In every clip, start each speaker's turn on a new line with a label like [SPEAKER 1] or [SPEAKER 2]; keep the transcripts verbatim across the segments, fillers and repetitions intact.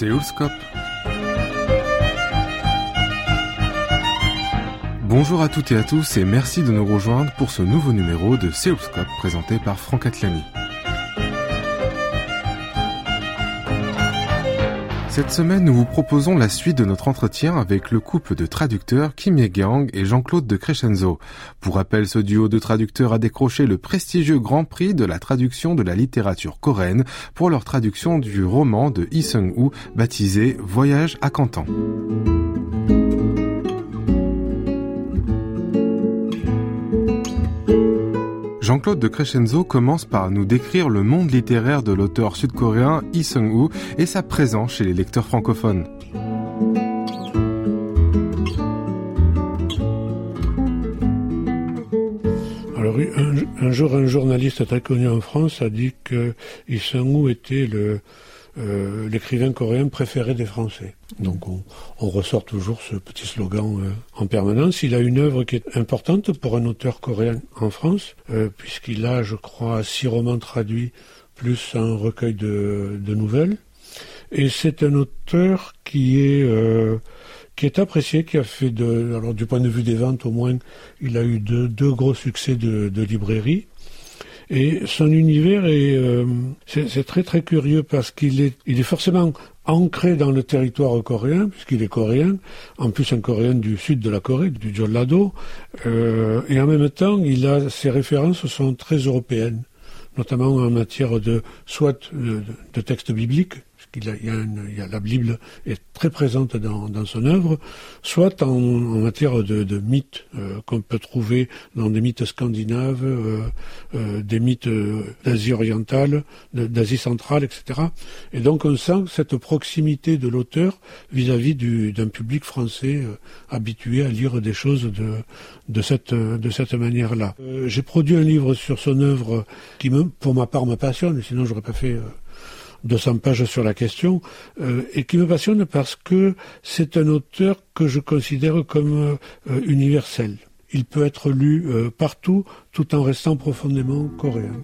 [SPEAKER 1] Séoulscope. Bonjour à toutes et à tous et merci de nous rejoindre pour ce nouveau numéro de Séoulscope présenté par Franck Atlani. Cette semaine, nous vous proposons la suite de notre entretien avec le couple de traducteurs Kim Ye-gyang et Jean-Claude de Crescenzo. Pour rappel, ce duo de traducteurs a décroché le prestigieux Grand Prix de la traduction de la littérature coréenne pour leur traduction du roman de Lee Seung-woo baptisé Voyage à Canton. Jean-Claude de Crescenzo commence par nous décrire le monde littéraire de l'auteur sud-coréen Lee Seung-woo et sa présence chez les lecteurs francophones.
[SPEAKER 2] Alors, un, un jour, un journaliste très connu en France a dit que Lee Seung-woo était le, euh, l'écrivain coréen préféré des Français. Donc on, on ressort toujours ce petit slogan euh, en permanence. Il a une œuvre qui est importante pour un auteur coréen en France, euh, puisqu'il a, je crois, six romans traduits, plus un recueil de, de nouvelles. Et c'est un auteur qui est, euh, qui est apprécié, qui a fait, de, alors du point de vue des ventes au moins, il a eu deux, deux gros succès de, de librairie. Et son univers est, euh, c'est, c'est très très curieux parce qu'il est, il est forcément ancré dans le territoire coréen, puisqu'il est coréen, en plus un coréen du sud de la Corée, du Jeollado, euh, et en même temps, il a, ses références sont très européennes, notamment en matière de, soit de, de textes bibliques, puisqu'il a, il y a, une, il y a la Bible est très présente dans, dans son œuvre, soit en, en matière de, de mythes euh, qu'on peut trouver dans des mythes scandinaves, euh, euh, des mythes d'Asie orientale, de, d'Asie centrale, et cetera. Et donc on sent cette proximité de l'auteur vis-à-vis du, d'un public français euh, habitué à lire des choses de, de cette, de cette manière-là. Euh, j'ai produit un livre sur son œuvre qui, me, pour ma part, me passionne, sinon j'aurais pas fait... Euh, deux cents pages sur la question, euh, et qui me passionne parce que c'est un auteur que je considère comme euh, universel. Il peut être lu euh, partout, tout en restant profondément coréen.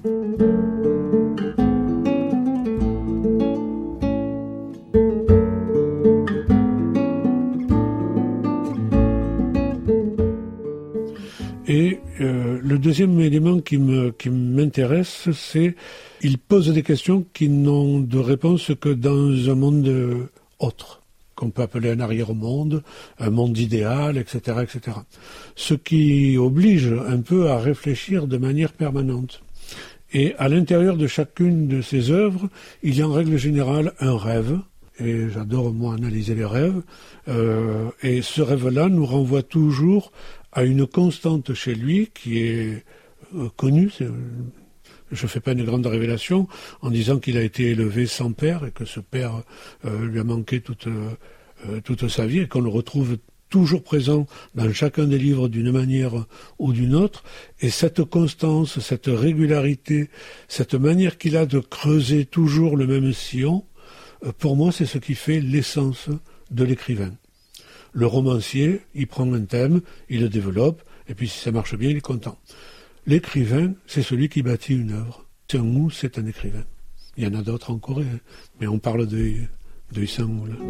[SPEAKER 2] Et euh, le deuxième élément qui me qui m'intéresse, c'est il pose des questions qui n'ont de réponse que dans un monde autre, qu'on peut appeler un arrière-monde, un monde idéal, et cetera, et cetera. Ce qui oblige un peu à réfléchir de manière permanente. Et à l'intérieur de chacune de ces œuvres, il y a en règle générale un rêve. Et j'adore, moi, analyser les rêves. Euh, et ce rêve-là nous renvoie toujours à une constante chez lui qui est euh, connue. C'est, je ne fais pas une grande révélation en disant qu'il a été élevé sans père et que ce père euh, lui a manqué toute, euh, toute sa vie et qu'on le retrouve toujours présent dans chacun des livres d'une manière ou d'une autre. Et cette constance, cette régularité, cette manière qu'il a de creuser toujours le même sillon, euh, pour moi, c'est ce qui fait l'essence de l'écrivain. Le romancier, il prend un thème, il le développe, et puis si ça marche bien, il est content. L'écrivain, c'est celui qui bâtit une œuvre. Seung-woo, c'est un écrivain. Il y en a d'autres en Corée, hein, mais on parle de, de Seung-woo, là.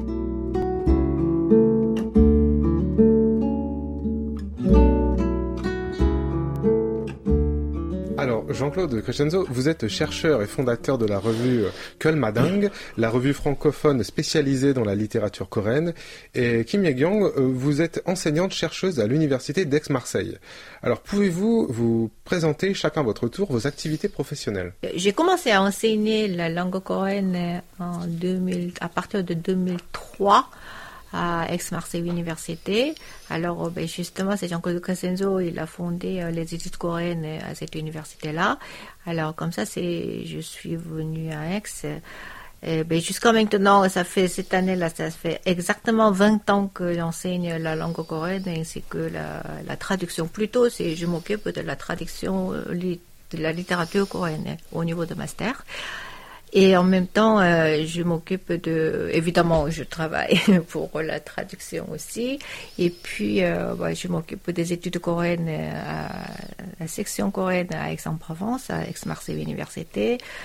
[SPEAKER 1] Alors, Jean-Claude de Crescenzo, vous êtes chercheur et fondateur de la revue Keulmadang, la revue francophone spécialisée dans la littérature coréenne. Et Kim Ye-gyang, vous êtes enseignante chercheuse à l'université d'Aix-Marseille. Alors, pouvez-vous vous présenter chacun à votre tour vos activités professionnelles ?
[SPEAKER 3] J'ai commencé à enseigner la langue coréenne en deux mille, à partir de deux mille trois. À Aix-Marseille Université. Alors, ben justement, c'est Jean-Claude de Crescenzo, il a fondé euh, les études coréennes à cette université-là. Alors, comme ça, c'est, je suis venue à Aix. Et, ben, jusqu'à maintenant, ça fait, cette année-là, ça fait exactement vingt ans que j'enseigne la langue coréenne ainsi que la, la traduction. Plutôt, c'est, je m'occupe de la traduction euh, de la littérature coréenne au niveau de master. Et en même temps, euh, je m'occupe de... Évidemment, je travaille pour la traduction aussi. Et puis, euh, ouais, je m'occupe des études coréennes à la section coréenne à Aix-en-Provence, à Aix-Marseille Université.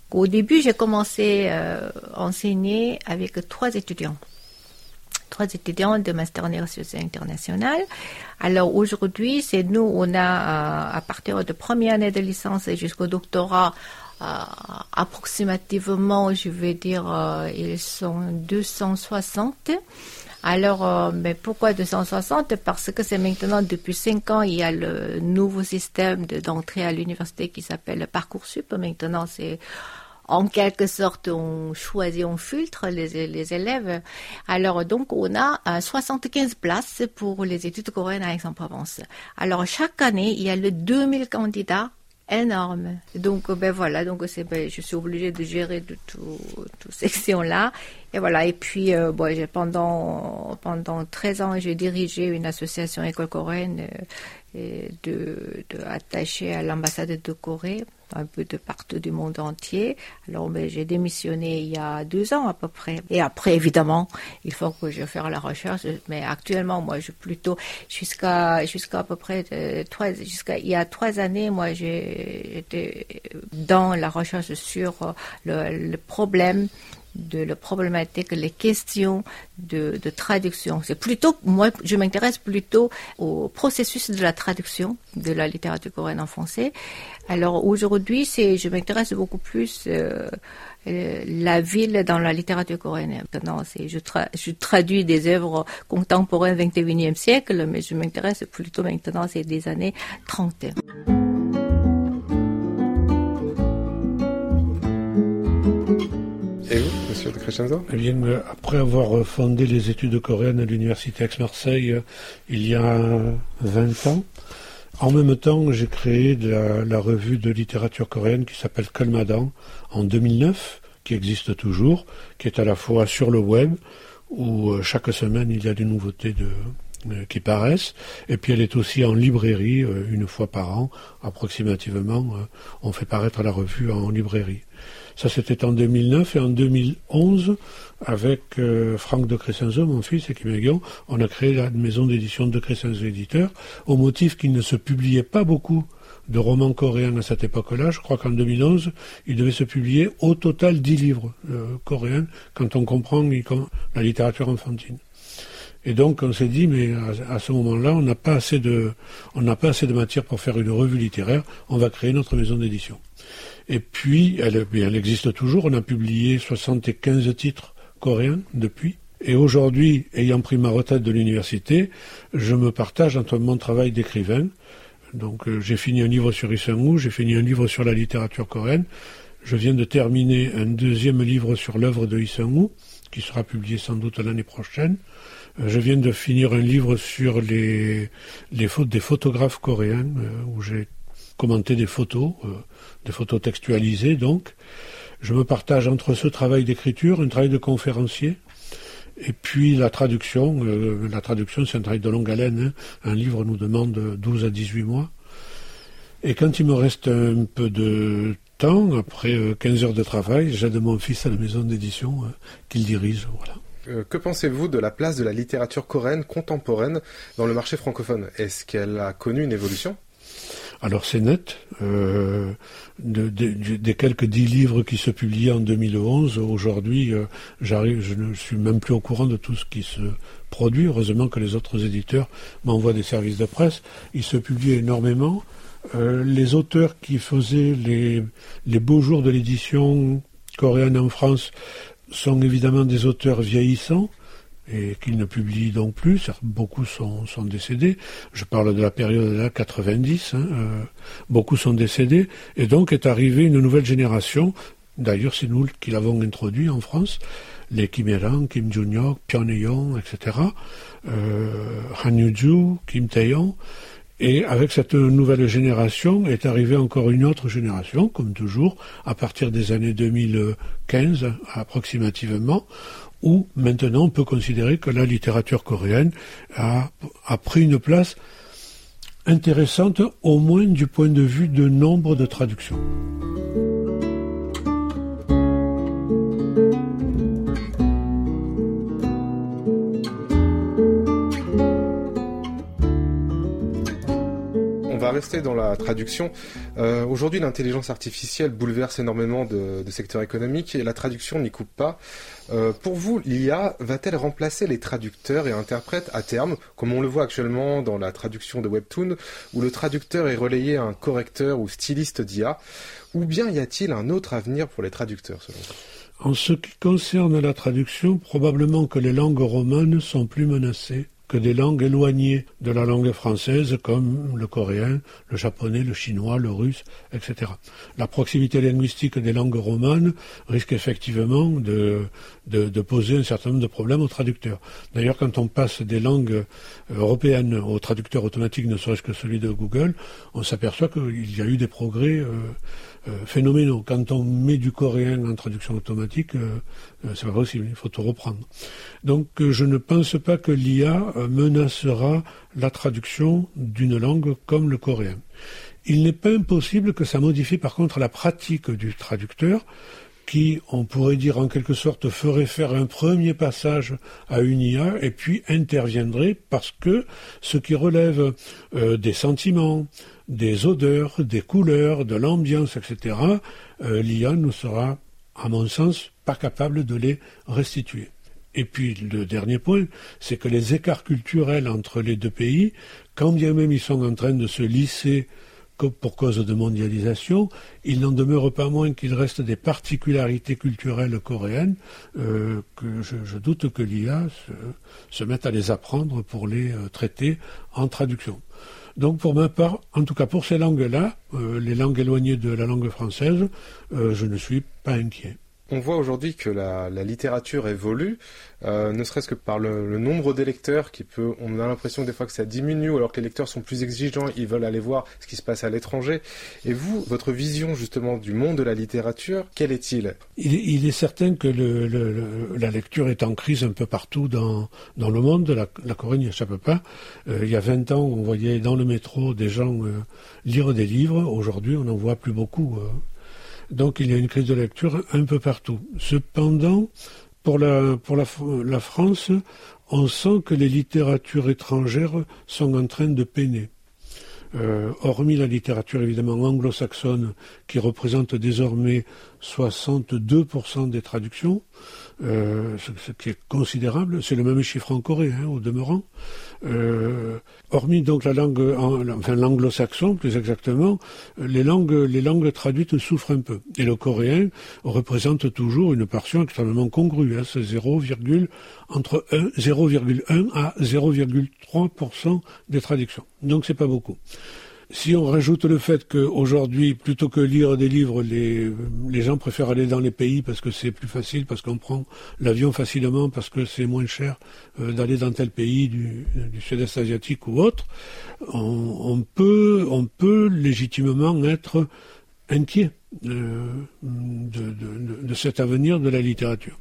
[SPEAKER 3] Au début, j'ai commencé euh, à enseigner avec trois étudiants. Trois étudiants de Master en négociation internationale. Alors aujourd'hui, c'est nous, on a euh, à partir de première année de licence et jusqu'au doctorat, euh, approximativement, je vais dire, euh, ils sont deux cent soixante. Alors, euh, mais pourquoi deux cent soixante? Parce que c'est maintenant, depuis cinq ans, il y a le nouveau système de, d'entrée à l'université qui s'appelle le Parcoursup. Maintenant, c'est en quelque sorte, on choisit, on filtre les, les élèves. Alors, donc, on a euh, soixante-quinze places pour les études coréennes à Aix-en-Provence. Alors, chaque année, il y a le deux mille candidats. Énorme. Donc, ben voilà, donc c'est, ben, je suis obligée de gérer de tout, toute section-là. Et voilà, et puis, euh, bon, j'ai, pendant, pendant treize ans, j'ai dirigé une association école coréenne euh, de, de, attachée à l'ambassade de Corée, un peu de partout du monde entier. Alors, ben, j'ai démissionné il y a deux ans à peu près. Et après, évidemment, il faut que je fasse la recherche. Mais actuellement, moi, je plutôt, jusqu'à, jusqu'à à peu près euh, trois, jusqu'à il y a trois années, moi, j'ai, j'étais dans la recherche sur le, le problème de la problématique, les questions de, de traduction. C'est plutôt, moi, je m'intéresse plutôt au processus de la traduction de la littérature coréenne en français. Alors aujourd'hui, c'est, je m'intéresse beaucoup plus euh, euh, la ville dans la littérature coréenne. Maintenant, c'est, je, tra- je traduis des œuvres contemporaines vingt et unième siècle, mais je m'intéresse plutôt maintenant, c'est des années trente.
[SPEAKER 1] Et vous, monsieur de Crescenzo?
[SPEAKER 2] Eh bien, après avoir fondé les études coréennes à l'université Aix-Marseille il y a vingt ans, en même temps, j'ai créé la, la revue de littérature coréenne qui s'appelle Kalmadan en deux mille neuf, qui existe toujours, qui est à la fois sur le web, où chaque semaine il y a des nouveautés de, de, qui paraissent, et puis elle est aussi en librairie, une fois par an, approximativement, on fait paraître la revue en librairie. Ça, c'était en deux mille neuf, et en deux mille onze, avec euh, Franck de Crescenzo, mon fils, et Kim Hye-kyung, on a créé la maison d'édition de Crescenzo Éditeur, au motif qu'il ne se publiait pas beaucoup de romans coréens à cette époque-là. Je crois qu'en deux mille onze, il devait se publier au total dix livres euh, coréens, quand on comprend la littérature enfantine. Et donc, on s'est dit, mais à, à ce moment-là, on n'a pas assez de, on n'a pas assez de matière pour faire une revue littéraire, on va créer notre maison d'édition. Et puis, elle, elle existe toujours. On a publié soixante-quinze titres coréens depuis. Et aujourd'hui, ayant pris ma retraite de l'université, je me partage entre mon travail d'écrivain. Donc, euh, j'ai fini un livre sur Lee Seung-woo, j'ai fini un livre sur la littérature coréenne. Je viens de terminer un deuxième livre sur l'œuvre de Lee Seung-woo, qui sera publié sans doute l'année prochaine. Euh, je viens de finir un livre sur les, les fautes des photographes coréens, euh, où j'ai commenté des photos, euh, des photos textualisées donc. Je me partage entre ce travail d'écriture, un travail de conférencier, et puis la traduction. Euh, la traduction, c'est un travail de longue haleine. Hein. Un livre nous demande douze à dix-huit mois. Et quand il me reste un peu de temps, après euh, quinze heures de travail, j'aide mon fils à la maison d'édition euh, qu'il dirige. Voilà.
[SPEAKER 1] Euh, que pensez-vous de la place de la littérature coréenne contemporaine dans le marché francophone? Est-ce qu'elle a connu une évolution?
[SPEAKER 2] Alors c'est net, euh, de, de, de, des quelques dix livres qui se publiaient en deux mille onze, aujourd'hui euh, j'arrive, je ne suis même plus au courant de tout ce qui se produit. Heureusement que les autres éditeurs m'envoient des services de presse. Il se publie énormément. Euh, les auteurs qui faisaient les, les beaux jours de l'édition coréenne en France sont évidemment des auteurs vieillissants, et qu'ils ne publient donc plus. Beaucoup sont, sont décédés. Je parle de la période de la quatre-vingt-dix. Hein, euh, beaucoup sont décédés. Et donc est arrivée une nouvelle génération. D'ailleurs, c'est nous qui l'avons introduit en France. Les Kim Il-sung, Kim Jun-hyuk, Pyun Hye-young, et cetera. Euh, Han Yu-ju, Kim Tae-yong. Et avec cette nouvelle génération est arrivée encore une autre génération, comme toujours, à partir des années deux mille quinze approximativement, où maintenant on peut considérer que la littérature coréenne a, a pris une place intéressante, au moins du point de vue de nombre de traductions.
[SPEAKER 1] On va rester dans la traduction. Euh, aujourd'hui, l'intelligence artificielle bouleverse énormément de, de secteurs économiques et la traduction n'y coupe pas. Euh, pour vous, l'I A va-t-elle remplacer les traducteurs et interprètes à terme, comme on le voit actuellement dans la traduction de Webtoon, où le traducteur est relayé à un correcteur ou styliste d'I A, ou bien y a-t-il un autre avenir pour les traducteurs, selon vous ?
[SPEAKER 2] En ce qui concerne la traduction, probablement que les langues romanes sont plus menacées que des langues éloignées de la langue française comme le coréen, le japonais, le chinois, le russe, et cetera. La proximité linguistique des langues romanes risque effectivement de, de, de poser un certain nombre de problèmes aux traducteurs. D'ailleurs, quand on passe des langues européennes aux traducteurs automatiques, ne serait-ce que celui de Google, on s'aperçoit qu'il y a eu des progrès euh, euh, phénoménaux. Quand on met du coréen en traduction automatique, euh, euh, c'est pas possible, il faut tout reprendre. Donc, euh, je ne pense pas que l'I A menacera la traduction d'une langue comme le coréen. Il n'est pas impossible que ça modifie par contre la pratique du traducteur qui, on pourrait dire en quelque sorte, ferait faire un premier passage à une I A et puis interviendrait parce que ce qui relève euh, des sentiments, des odeurs, des couleurs, de l'ambiance, et cetera, euh, l'I A ne sera, à mon sens, pas capable de les restituer. Et puis le dernier point, c'est que les écarts culturels entre les deux pays, quand bien même ils sont en train de se lisser pour cause de mondialisation, il n'en demeure pas moins qu'il reste des particularités culturelles coréennes euh, que je, je doute que l'I A se, se mette à les apprendre pour les euh, traiter en traduction. Donc pour ma part, en tout cas pour ces langues-là, euh, les langues éloignées de la langue française, euh, je ne suis pas inquiet.
[SPEAKER 1] On voit aujourd'hui que la, la littérature évolue, euh, ne serait-ce que par le, le nombre de lecteurs qui peut, on a l'impression des fois que ça diminue, alors que les lecteurs sont plus exigeants, ils veulent aller voir ce qui se passe à l'étranger. Et vous, votre vision justement du monde de la littérature, quelle est-il ?
[SPEAKER 2] il, il est certain que le, le, le, la lecture est en crise un peu partout dans, dans le monde, la, la Corée n'y échappe pas. Euh, il y a vingt ans, on voyait dans le métro des gens euh, lire des livres, aujourd'hui on n'en voit plus beaucoup. Euh. Donc il y a une crise de lecture un peu partout. Cependant, pour la, pour la, la France, on sent que les littératures étrangères sont en train de peiner. Euh, hormis la littérature évidemment anglo-saxonne, qui représente désormais soixante-deux pour cent des traductions, euh, ce, ce qui est considérable, c'est le même chiffre en Corée, hein, au demeurant. Euh, hormis donc la langue, en, enfin l'anglo-saxon plus exactement, les langues, les langues traduites souffrent un peu. Et le coréen représente toujours une portion extrêmement congrue, hein, c'est zéro virgule entre zéro virgule un à zéro virgule trois pour cent des traductions. Donc c'est pas beaucoup. Si on rajoute le fait qu'aujourd'hui, plutôt que lire des livres, les, les gens préfèrent aller dans les pays parce que c'est plus facile, parce qu'on prend l'avion facilement, parce que c'est moins cher euh, d'aller dans tel pays du, du sud-est asiatique ou autre, on, on, peut, on peut légitimement être inquiet euh, de, de, de cet avenir de la littérature.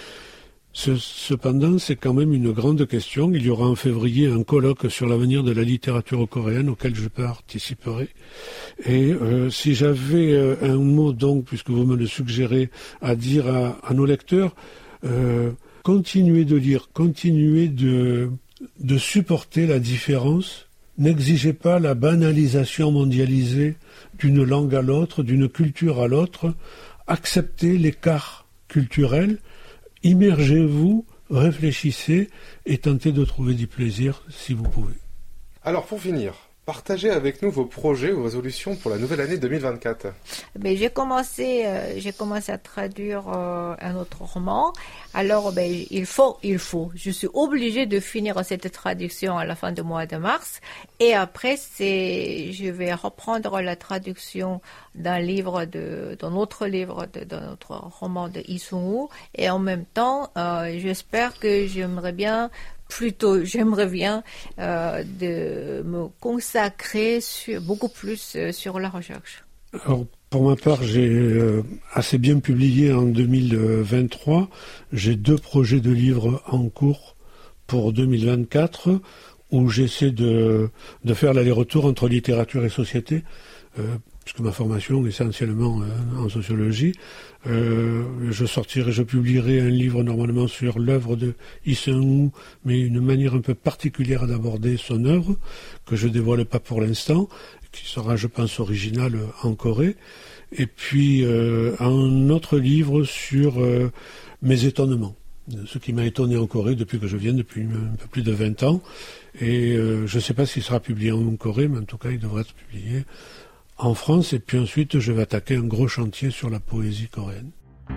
[SPEAKER 2] Cependant, c'est quand même une grande question. Il y aura en février un colloque sur l'avenir de la littérature coréenne auquel je participerai. Et euh, si j'avais euh, un mot, donc, puisque vous me le suggérez, à dire à, à nos lecteurs, euh, continuez de lire, continuez de, de supporter la différence. N'exigez pas la banalisation mondialisée d'une langue à l'autre, d'une culture à l'autre. Acceptez l'écart culturel. Immergez-vous, réfléchissez et tentez de trouver du plaisir si vous pouvez.
[SPEAKER 1] Alors pour finir, partagez avec nous vos projets ou résolutions pour la nouvelle année deux mille vingt-quatre.
[SPEAKER 3] Mais j'ai commencé, euh, j'ai commencé à traduire euh, un autre roman. Alors, ben, il faut, il faut. Je suis obligée de finir cette traduction à la fin du mois de mars. Et après, c'est, je vais reprendre la traduction d'un livre de, d'un autre livre, de, d'un autre roman de Lee Sung-woo. Et en même temps, euh, j'espère que j'aimerais bien, plutôt, j'aimerais bien euh, de me consacrer sur, beaucoup plus euh, sur la recherche.
[SPEAKER 2] Alors, pour ma part, j'ai euh, assez bien publié en deux mille vingt-trois. J'ai deux projets de livres en cours pour deux mille vingt-quatre où j'essaie de, de faire l'aller-retour entre littérature et société. euh, puisque ma formation est essentiellement euh, en sociologie. Euh, je sortirai, je publierai un livre normalement sur l'œuvre de Lee Seung-woo, mais une manière un peu particulière d'aborder son œuvre, que je dévoile pas pour l'instant, qui sera, je pense, original en Corée. Et puis euh, un autre livre sur euh, mes étonnements, ce qui m'a étonné en Corée depuis que je viens, depuis un peu plus de vingt ans. Et euh, je ne sais pas s'il sera publié en Corée, mais en tout cas il devrait être publié en France. Et puis ensuite je vais attaquer un gros chantier sur la poésie coréenne.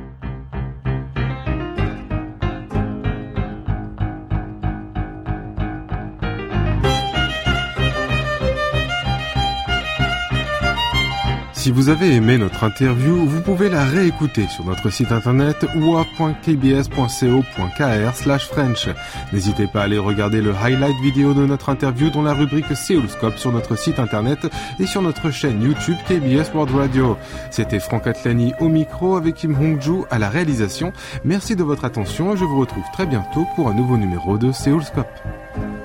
[SPEAKER 1] Si vous avez aimé notre interview, vous pouvez la réécouter sur notre site internet w a point k b s point co point k r slash french. N'hésitez pas à aller regarder le highlight vidéo de notre interview dans la rubrique Séoulscope sur notre site internet et sur notre chaîne YouTube K B S World Radio. C'était Franck Atlani au micro avec Kim Hong-joo à la réalisation. Merci de votre attention et je vous retrouve très bientôt pour un nouveau numéro de Séoulscope.